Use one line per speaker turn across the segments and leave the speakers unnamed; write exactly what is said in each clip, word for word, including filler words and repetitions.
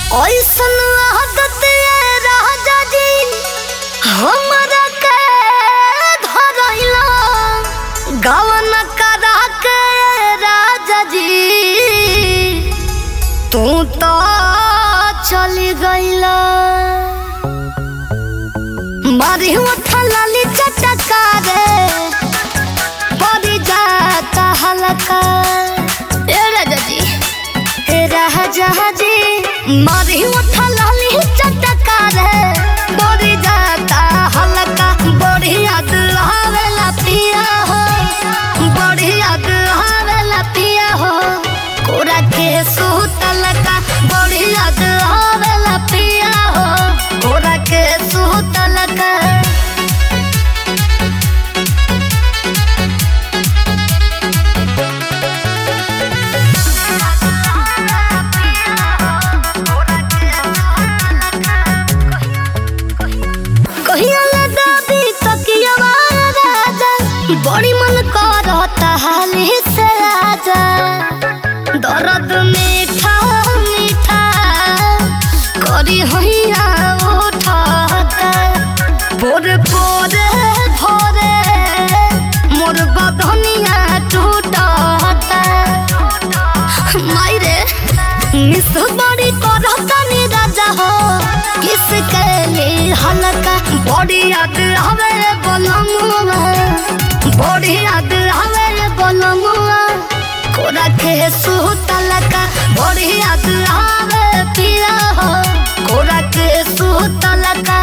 ऐसन आदत राजा जी हमरा के धरैला गवन करा के राजा जी तू तो चली गईला मारी उठा लाली चटका रे पड़ी जाता हल्का ए राजा जी ए राजा जी मारी उठा लाली चटका रे पड़ी जाता हल्का बड़ी याद आवेला पिया हो बड़ी याद आवेला पिया हो कोरा के सुतल का बड़ी याद आवेला पिया हो कोरा के सुतल का बड़ी मन करता हाली से आजा दर्द मीठा मीठा करी होइया उठाता बोरे बोरे भोरे मोर बदनिया टूटाता मायरे मिस बड़ी करता नी राजा हो किसके लिए हल्का बड़ी याद हवे बोलमुआ बड़ी याद हवे बोलमुआ कोरा के सुतल का बड़ी याद हवे पिया हो कोरा के सुतल का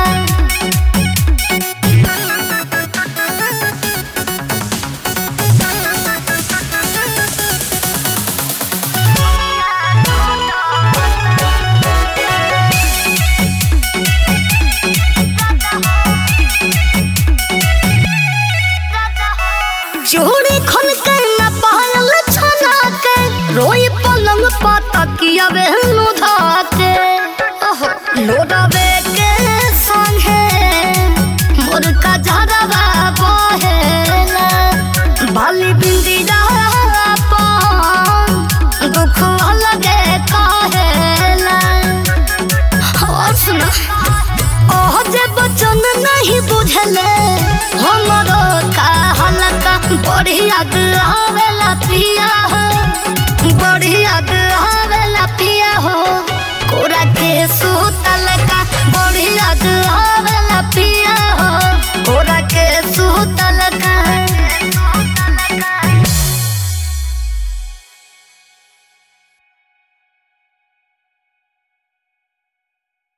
चूड़ी खोल के न पायल छना के रोई पलंग पाता किया बेहनु धाके ओहो लोडावे के संगे मोर का झरवा बहेला बाली बिंदी पान दुख लगे कहेला और सुना ओह जे बचन नहीं बुझले हमरो का हल्का बड़ी याद आवेला पिया